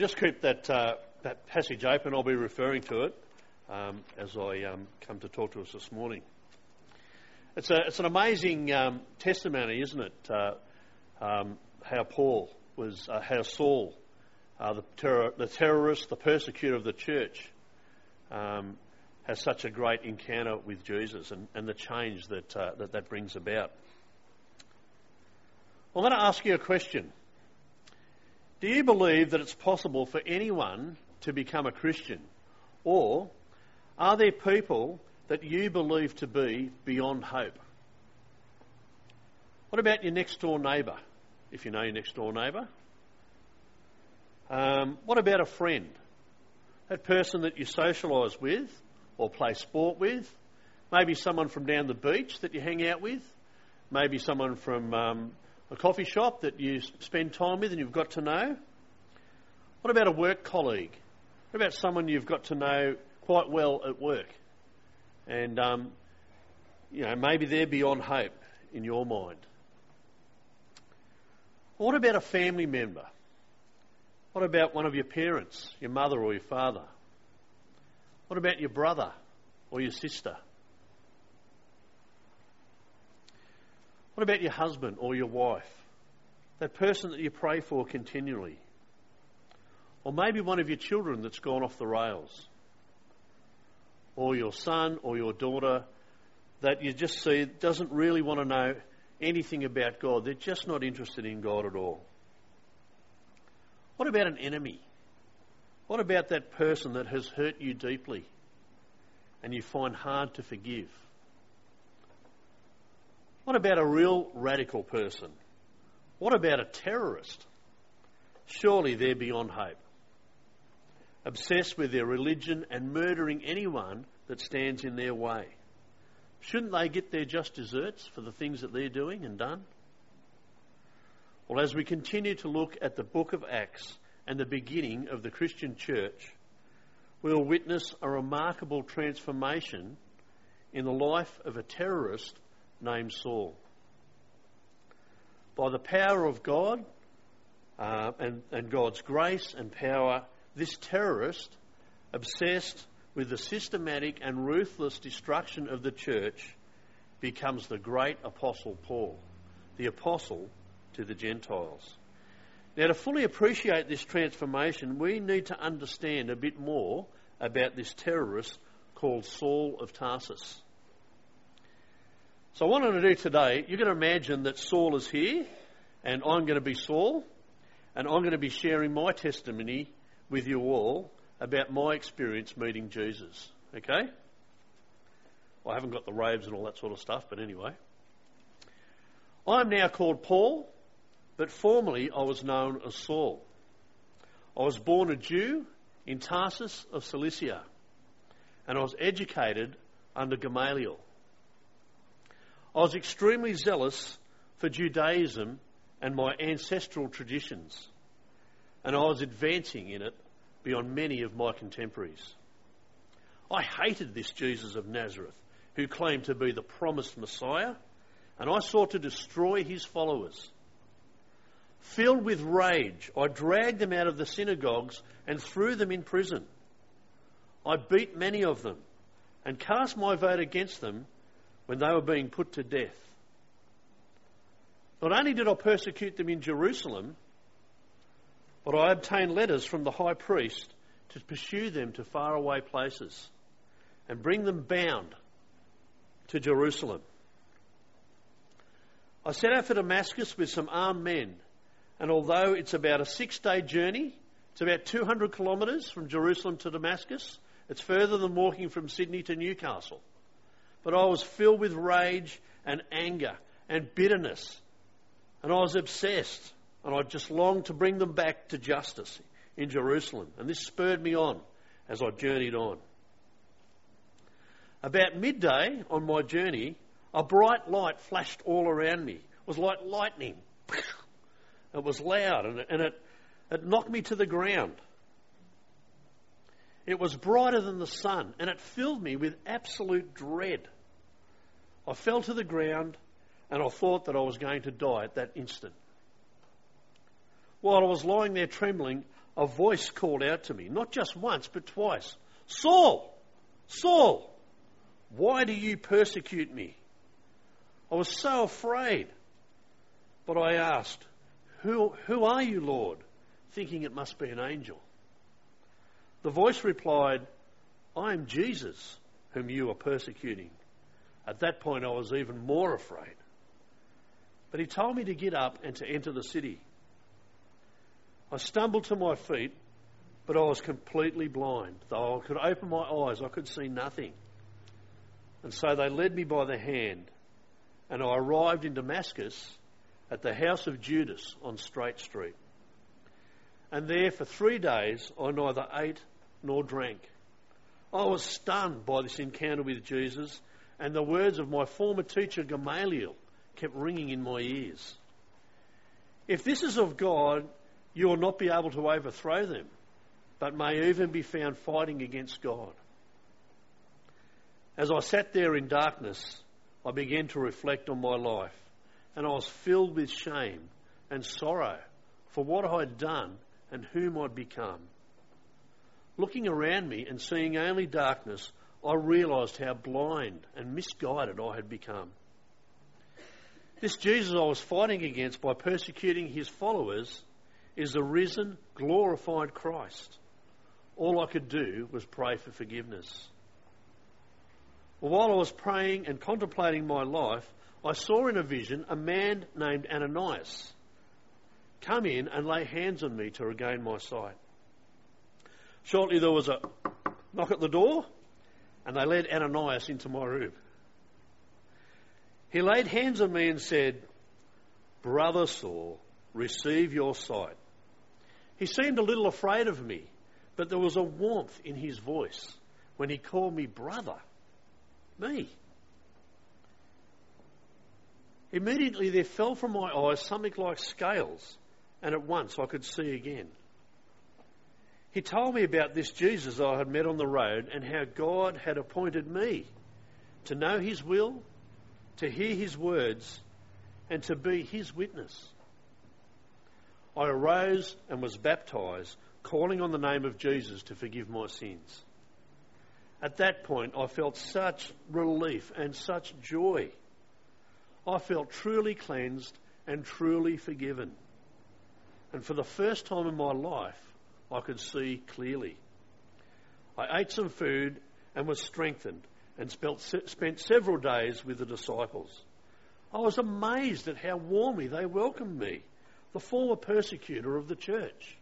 just keep that passage open. I'll be referring to it as I come to talk to us this morning. It's an amazing testimony, isn't it? How Paul was, how Saul, the terrorist, the persecutor of the church, has such a great encounter with Jesus and the change that brings about. I'm going to ask you a question. Do you believe that it's possible for anyone to become a Christian? Or are there people that you believe to be beyond hope? What about your next door neighbour, if you know your next door neighbour? What about a friend? That person that you socialise with or play sport with? Maybe someone from down the beach that you hang out with? Maybe someone from a coffee shop that you spend time with and you've got to know? What about a work colleague? What about someone you've got to know quite well at work? And, maybe they're beyond hope in your mind. What about a family member? What about one of your parents, your mother or your father? What about your brother or your sister? What about your husband or your wife? That person that you pray for continually? Or maybe one of your children that's gone off the rails? Or your son or your daughter that you just see doesn't really want to know anything about God. They're just not interested in God at all. What about an enemy? What about that person that has hurt you deeply and you find hard to forgive? What about a real radical person? What about a terrorist? Surely they're beyond hope. Obsessed with their religion and murdering anyone that stands in their way. Shouldn't they get their just desserts for the things that they're doing and done? Well, as we continue to look at the book of Acts and the beginning of the Christian church, we'll witness a remarkable transformation in the life of a terrorist named Saul. By the power of God and God's grace and power, this terrorist, obsessed with the systematic and ruthless destruction of the church, becomes the great Apostle Paul, the apostle to the Gentiles. Now, to fully appreciate this transformation, we need to understand a bit more about this terrorist called Saul of Tarsus. So what I'm going to do today, you're going to imagine that Saul is here, and I'm going to be Saul, and I'm going to be sharing my testimony with you all about my experience meeting Jesus. Okay? Well, I haven't got the robes and all that sort of stuff, but anyway. I'm now called Paul, but formerly I was known as Saul. I was born a Jew in Tarsus of Cilicia, and I was educated under Gamaliel. I was extremely zealous for Judaism and my ancestral traditions, and I was advancing in it beyond many of my contemporaries. I hated this Jesus of Nazareth, who claimed to be the promised Messiah, and I sought to destroy his followers. Filled with rage, I dragged them out of the synagogues and threw them in prison. I beat many of them and cast my vote against them when they were being put to death. Not only did I persecute them in Jerusalem, but I obtained letters from the high priest to pursue them to faraway places and bring them bound to Jerusalem. I set out for Damascus with some armed men, and although it's about a 6-day journey, it's about 200 kilometres from Jerusalem to Damascus. It's further than walking from Sydney to Newcastle. But I was filled with rage and anger and bitterness, and I was obsessed, and I just longed to bring them back to justice in Jerusalem. And this spurred me on as I journeyed on. About midday on my journey, a bright light flashed all around me. It was like lightning. It was loud, and it knocked me to the ground. It was brighter than the sun, and it filled me with absolute dread. I fell to the ground, and I thought that I was going to die at that instant. While I was lying there trembling, a voice called out to me, not just once, but twice, "Saul, Saul, why do you persecute me?" I was so afraid, but I asked, Who are you, Lord?" thinking it must be an angel. The voice replied, "I am Jesus, whom you are persecuting." At that point, I was even more afraid. But he told me to get up and to enter the city. I stumbled to my feet, but I was completely blind. Though I could open my eyes, I could see nothing. And so they led me by the hand, and I arrived in Damascus at the house of Judas on Straight Street. And there for 3 days I neither ate nor drank. I was stunned by this encounter with Jesus, and the words of my former teacher Gamaliel kept ringing in my ears. "If this is of God, you will not be able to overthrow them, but may even be found fighting against God." As I sat there in darkness, I began to reflect on my life, and I was filled with shame and sorrow for what I had done and whom I'd become. Looking around me and seeing only darkness, I realised how blind and misguided I had become. This Jesus I was fighting against by persecuting his followers is the risen, glorified Christ. All I could do was pray for forgiveness. Well, while I was praying and contemplating my life, I saw in a vision a man named Ananias come in and lay hands on me to regain my sight. Shortly there was a knock at the door, and they led Ananias into my room. He laid hands on me and said, "Brother Saul, receive your sight." He seemed a little afraid of me, but there was a warmth in his voice when he called me brother. Me. Immediately there fell from my eyes something like scales, and at once I could see again. He told me about this Jesus I had met on the road and how God had appointed me to know his will, to hear his words, and to be his witness. I arose and was baptised, calling on the name of Jesus to forgive my sins. At that point, I felt such relief and such joy. I felt truly cleansed and truly forgiven. And for the first time in my life, I could see clearly. I ate some food and was strengthened and spent several days with the disciples. I was amazed at how warmly they welcomed me, the former persecutor of the church.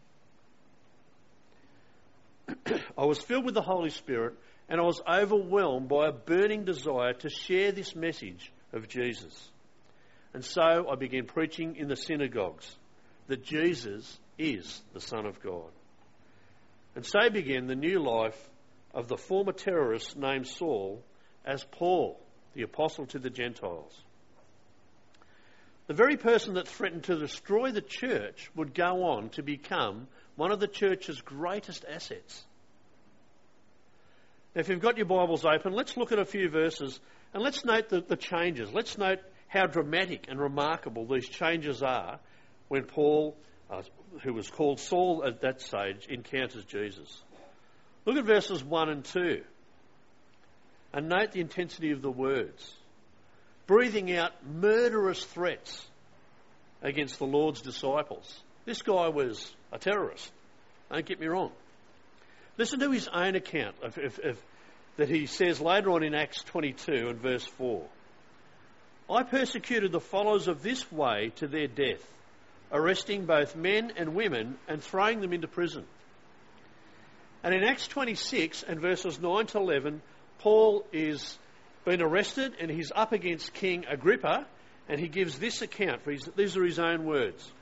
I was filled with the Holy Spirit, and I was overwhelmed by a burning desire to share this message of Jesus. And so I began preaching in the synagogues that Jesus is the Son of God. And so began the new life of the former terrorist named Saul as Paul, the apostle to the Gentiles. The very person that threatened to destroy the church would go on to become one of the church's greatest assets. Now, if you've got your Bibles open, let's look at a few verses and let's note the changes. Let's note how dramatic and remarkable these changes are when Paul, who was called Saul at that stage, encounters Jesus. Look at verses 1 and 2 and note the intensity of the words. Breathing out murderous threats against the Lord's disciples. This guy was a terrorist, don't get me wrong. Listen to his own account that he says later on in Acts 22 and verse 4. I persecuted the followers of this way to their death, arresting both men and women and throwing them into prison. And in Acts 26 and verses 9 to 11, Paul is been arrested and he's up against King Agrippa, and he gives this account. These are his own words.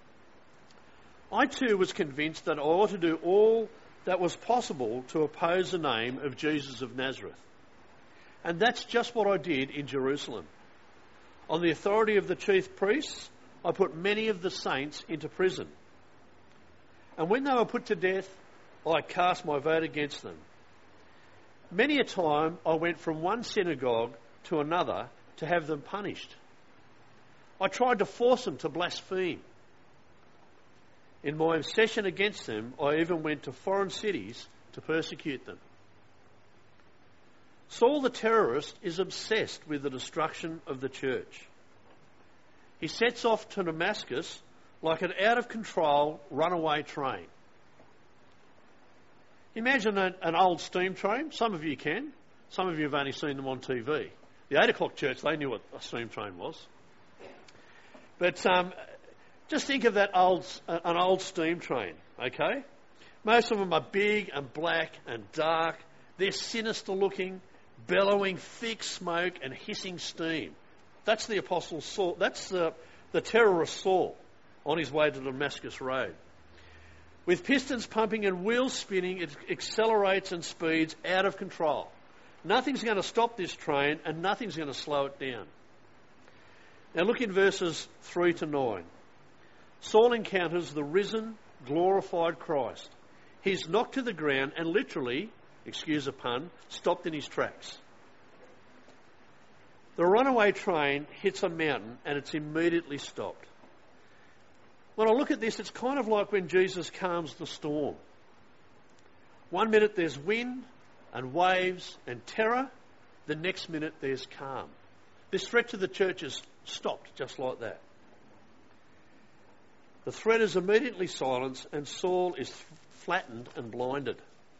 I too was convinced that I ought to do all that was possible to oppose the name of Jesus of Nazareth. And that's just what I did in Jerusalem. On the authority of the chief priests, I put many of the saints into prison. And when they were put to death, I cast my vote against them. Many a time I went from one synagogue to another to have them punished. I tried to force them to blaspheme. In my obsession against them, I even went to foreign cities to persecute them. Saul the terrorist is obsessed with the destruction of the church. He sets off to Damascus like an out-of-control runaway train. Imagine an old steam train. Some of you can. Some of you have only seen them on TV. The 8 o'clock church, they knew what a steam train was. But just think of that an old steam train, okay? Most of them are big and black and dark. They're sinister looking, bellowing thick smoke and hissing steam. That's the Apostle Saul. That's the terrorist Saul on his way to the Damascus Road. With pistons pumping and wheels spinning, it accelerates and speeds out of control. Nothing's going to stop this train and nothing's going to slow it down. Now look in verses 3 to 9. Saul encounters the risen, glorified Christ. He's knocked to the ground and literally, excuse a pun, stopped in his tracks. The runaway train hits a mountain and it's immediately stopped. When I look at this, it's kind of like when Jesus calms the storm. 1 minute there's wind and waves and terror. The next minute there's calm. This threat to the church is stopped just like that. The threat is immediately silenced and Saul is flattened and blinded.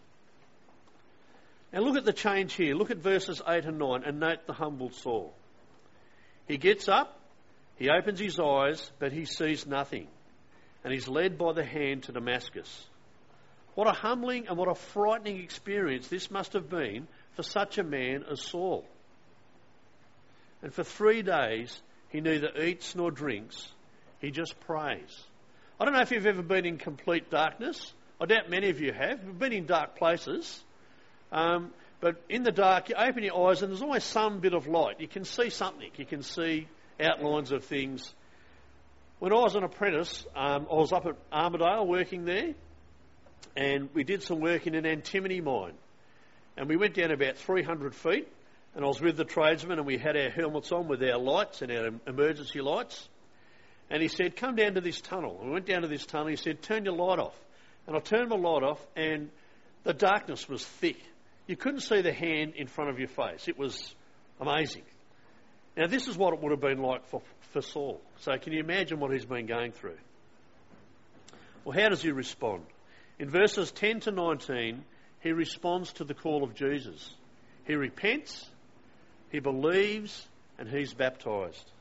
Now look at the change here. Look at verses 8 and 9 and note the humbled Saul. He gets up, he opens his eyes, but he sees nothing. And he's led by the hand to Damascus. What a humbling and what a frightening experience this must have been for such a man as Saul. And for 3 days, he neither eats nor drinks. He just prays. I don't know if you've ever been in complete darkness. I doubt many of you have. You've been in dark places. But in the dark, you open your eyes and there's always some bit of light. You can see something. You can see outlines of things. When I was an apprentice, I was up at Armidale working there, and we did some work in an antimony mine. And we went down about 300 feet, and I was with the tradesman, and we had our helmets on with our lights and our emergency lights. And he said, come down to this tunnel. And we went down to this tunnel. He said, turn your light off. And I turned my light off, and the darkness was thick. You couldn't see the hand in front of your face. It was amazing. Now, this is what it would have been like for Saul. So can you imagine what he's been going through? Well, how does he respond? In verses 10 to 19, he responds to the call of Jesus. He repents, he believes, and he's baptised.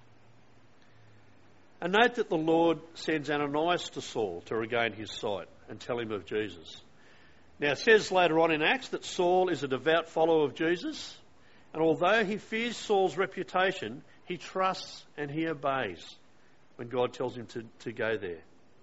And note that the Lord sends Ananias to Saul to regain his sight and tell him of Jesus. Now, it says later on in Acts that Saul is a devout follower of Jesus. And although he fears Saul's reputation, he trusts and he obeys when God tells him to go there.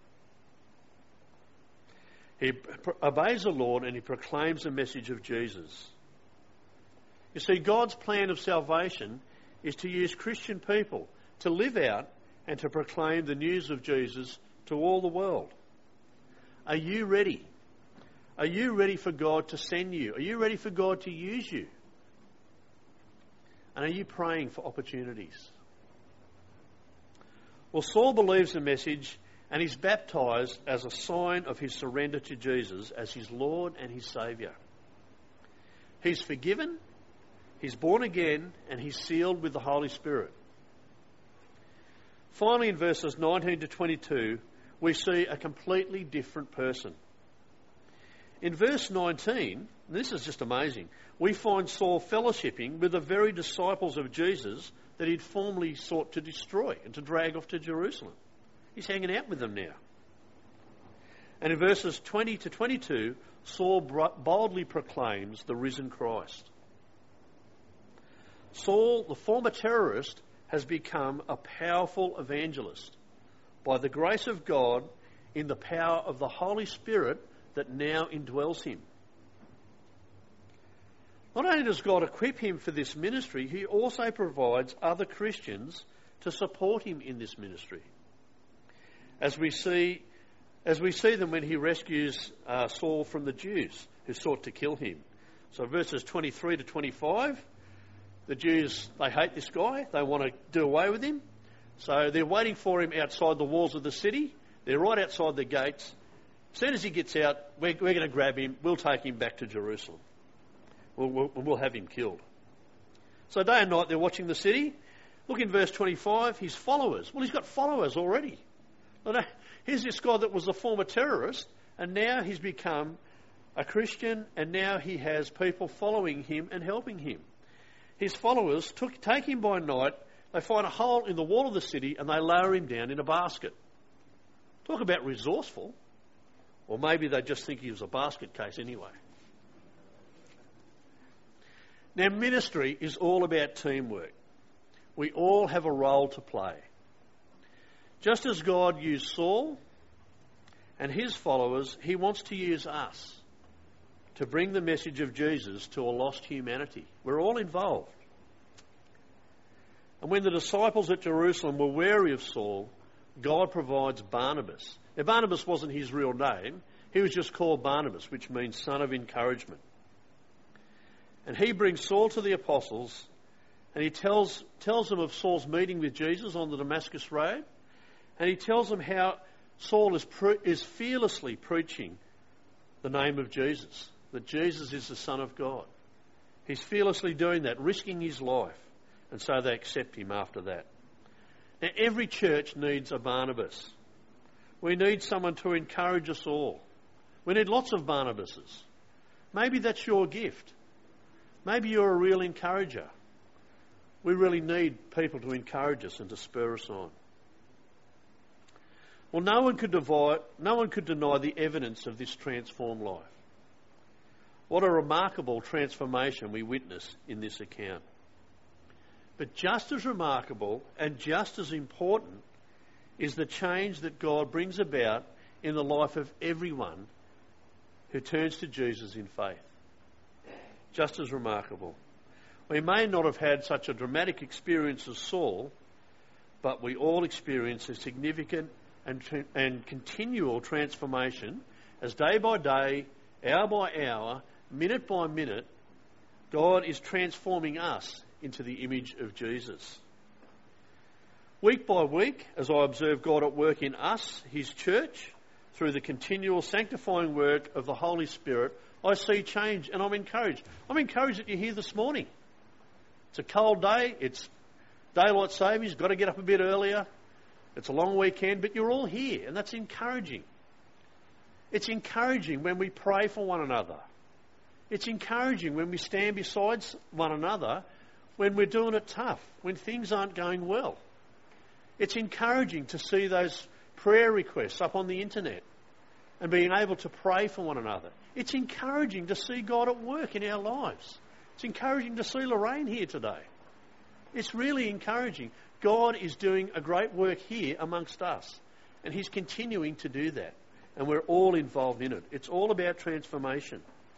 He obeys the Lord and he proclaims the message of Jesus. You see, God's plan of salvation is to use Christian people to live out and to proclaim the news of Jesus to all the world. Are you ready? Are you ready for God to send you? Are you ready for God to use you? And are you praying for opportunities? Well, Saul believes the message and he's baptised as a sign of his surrender to Jesus as his Lord and his Saviour. He's forgiven, he's born again, and he's sealed with the Holy Spirit. Finally, in verses 19 to 22, we see a completely different person. In verse 19, and this is just amazing, we find Saul fellowshipping with the very disciples of Jesus that he'd formerly sought to destroy and to drag off to Jerusalem. He's hanging out with them now. And in verses 20 to 22, Saul boldly proclaims the risen Christ. Saul, the former terrorist, has become a powerful evangelist by the grace of God in the power of the Holy Spirit that now indwells him. Not only does God equip him for this ministry, he also provides other Christians to support him in this ministry. As we see them when he rescues Saul from the Jews who sought to kill him. So verses 23 to 25, the Jews, they hate this guy. They want to do away with him. So they're waiting for him outside the walls of the city. They're right outside the gates. As soon as he gets out, we're going to grab him. We'll take him back to Jerusalem. We'll have him killed. So day and night they're watching the city. Look in verse 25, his followers. Well, he's got followers already. Here's this guy that was a former terrorist, and now he's become a Christian, and now he has people following him and helping him. His followers take him by night, they find a hole in the wall of the city, and they lower him down in a basket. Talk about resourceful. Or maybe they just think he was a basket case anyway. Now, ministry is all about teamwork. We all have a role to play. Just as God used Saul and his followers, he wants to use us to bring the message of Jesus to a lost humanity. We're all involved. And when the disciples at Jerusalem were wary of Saul, God provides Barnabas. Now, Barnabas wasn't his real name. He was just called Barnabas, which means son of encouragement. And he brings Saul to the apostles, and he tells them of Saul's meeting with Jesus on the Damascus Road, and he tells them how Saul is fearlessly preaching the name of Jesus, that Jesus is the Son of God. He's fearlessly doing that, risking his life, and so they accept him after that. Now, every church needs a Barnabas. We need someone to encourage us all. We need lots of Barnabases. Maybe that's your gift. Maybe you're a real encourager. We really need people to encourage us and to spur us on. Well, no one could deny the evidence of this transformed life. What a remarkable transformation we witness in this account. But just as remarkable and just as important is the change that God brings about in the life of everyone who turns to Jesus in faith. Just as remarkable. We may not have had such a dramatic experience as Saul, but we all experience a significant and continual transformation as day by day, hour by hour, minute by minute, God is transforming us into the image of Jesus. Week by week, as I observe God at work in us, his church, through the continual sanctifying work of the Holy Spirit, I see change and I'm encouraged. I'm encouraged that you're here this morning. It's a cold day. It's daylight savings. You've got to get up a bit earlier. It's a long weekend, but you're all here, and that's encouraging. It's encouraging when we pray for one another. It's encouraging when we stand beside one another when we're doing it tough, when things aren't going well. It's encouraging to see those prayer requests up on the internet and being able to pray for one another. It's encouraging to see God at work in our lives. It's encouraging to see Lorraine here today. It's really encouraging. God is doing a great work here amongst us, and he's continuing to do that, and we're all involved in it. It's all about transformation.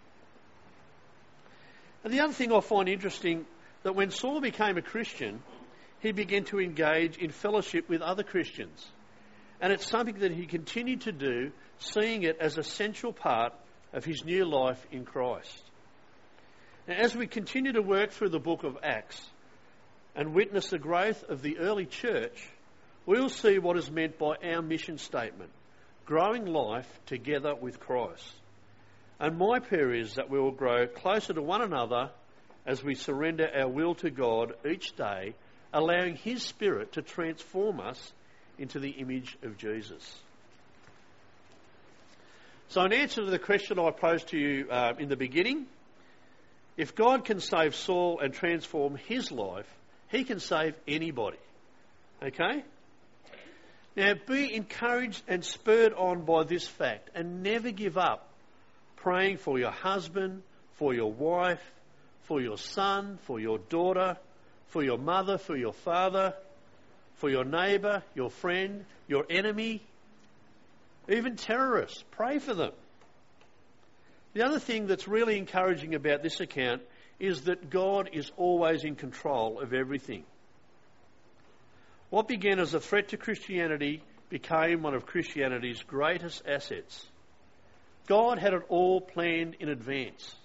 And the other thing I find interesting, that when Saul became a Christian, he began to engage in fellowship with other Christians. And it's something that he continued to do, seeing it as an essential part of his new life in Christ. Now, as we continue to work through the book of Acts and witness the growth of the early church, we'll see what is meant by our mission statement, growing life together with Christ. And my prayer is that we will grow closer to one another as we surrender our will to God each day, allowing his Spirit to transform us into the image of Jesus. So in answer to the question I posed to you in the beginning, if God can save Saul and transform his life, he can save anybody. Okay? Now be encouraged and spurred on by this fact, and never give up praying for your husband, for your wife, for your son, for your daughter, for your mother, for your father, for your neighbour, your friend, your enemy, even terrorists. Pray for them. The other thing that's really encouraging about this account is that God is always in control of everything. What began as a threat to Christianity became one of Christianity's greatest assets. God had it all planned in advance.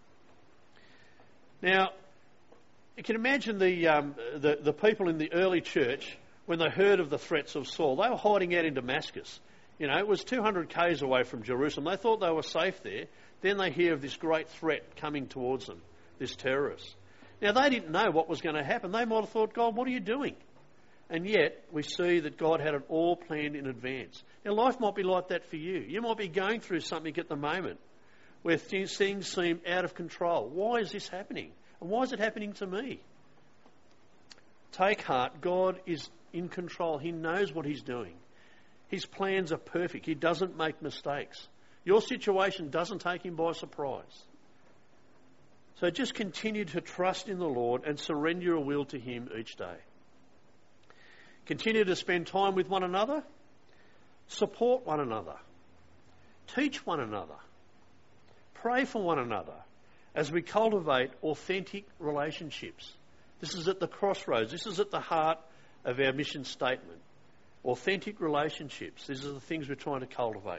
Now, you can imagine the people in the early church, when they heard of the threats of Saul. They were hiding out in Damascus. You know, it was 200 k's away from Jerusalem. They thought they were safe there. Then they hear of this great threat coming towards them, this terrorist. Now, they didn't know what was going to happen. They might have thought, God, what are you doing? And yet, we see that God had it all planned in advance. Now, life might be like that for you. You might be going through something at the moment where things seem out of control. Why is this happening? And why is it happening to me? Take heart. God is in control. He knows what He's doing. His plans are perfect. He doesn't make mistakes. Your situation doesn't take Him by surprise. So just continue to trust in the Lord and surrender your will to Him each day. Continue to spend time with one another. Support one another. Teach one another. Pray for one another as we cultivate authentic relationships. This is at the crossroads. This is at the heart of our mission statement. Authentic relationships. These are the things we're trying to cultivate.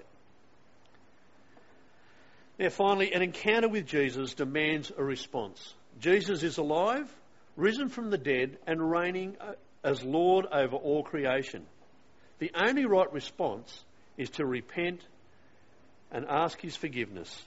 Now finally, an encounter with Jesus demands a response. Jesus is alive, risen from the dead, and reigning as Lord over all creation. The only right response is to repent and ask His forgiveness.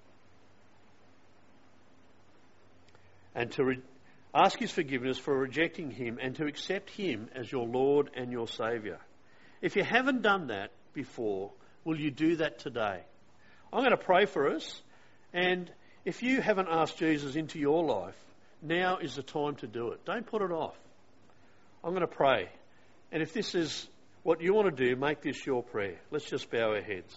And to ask His forgiveness for rejecting Him and to accept Him as your Lord and your Saviour. If you haven't done that before, will you do that today? I'm going to pray for us, and if you haven't asked Jesus into your life, now is the time to do it. Don't put it off. I'm going to pray, and if this is what you want to do, make this your prayer. Let's just bow our heads.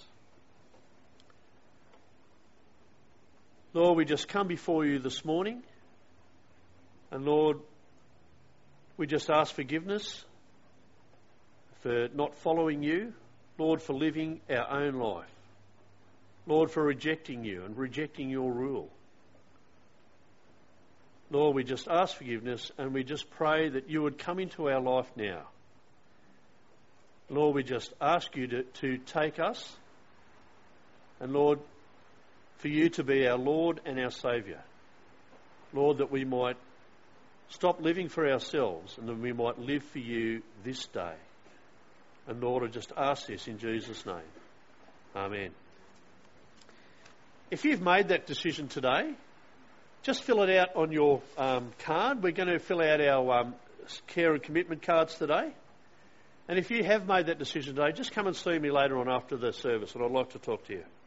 Lord, we just come before you this morning, and Lord, we just ask forgiveness for not following you, Lord, for living our own life. Lord, for rejecting you and rejecting your rule. Lord, we just ask forgiveness and we just pray that you would come into our life now. Lord, we just ask you to take us, and Lord, for you to be our Lord and our Saviour. Lord, that we might stop living for ourselves and that we might live for you this day. And Lord, I just ask this in Jesus' name. Amen. If you've made that decision today, just fill it out on your card. We're going to fill out our care and commitment cards today. And if you have made that decision today, just come and see me later on after the service, and I'd like to talk to you.